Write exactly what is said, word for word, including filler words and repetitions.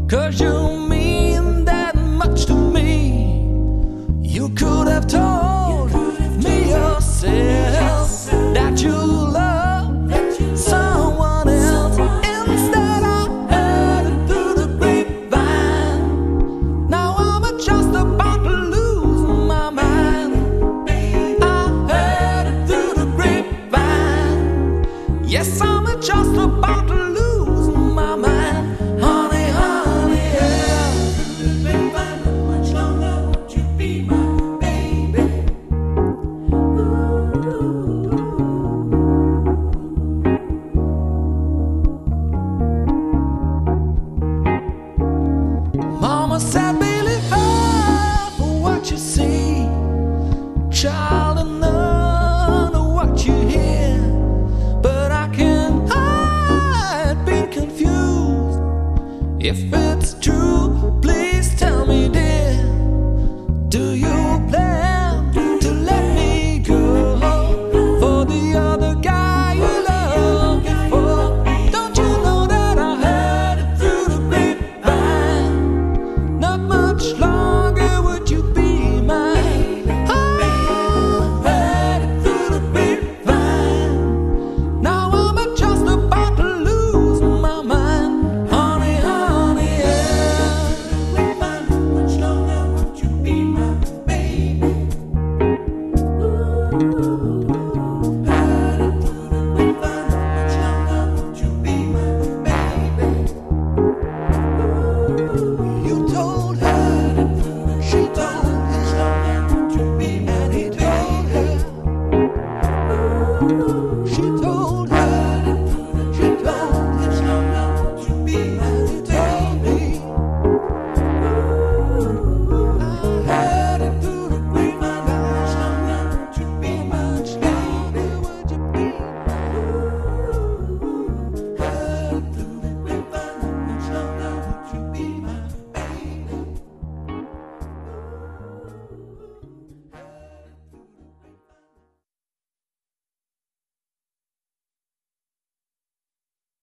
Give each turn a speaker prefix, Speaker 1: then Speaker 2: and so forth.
Speaker 1: 'cause you mean that much to me. You could have told me yourself that you love someone else. Instead I heard it through the grapevine. Now I'm just about to lose my mind. I heard it through the grapevine. Yes, I'm just about to lose my mind. Honey, honey, yeah. Grapevine, how much longer would you be my baby? Mama said, believe her for what you see, child, and none of what you hear. But I can't hide being confused if it's true.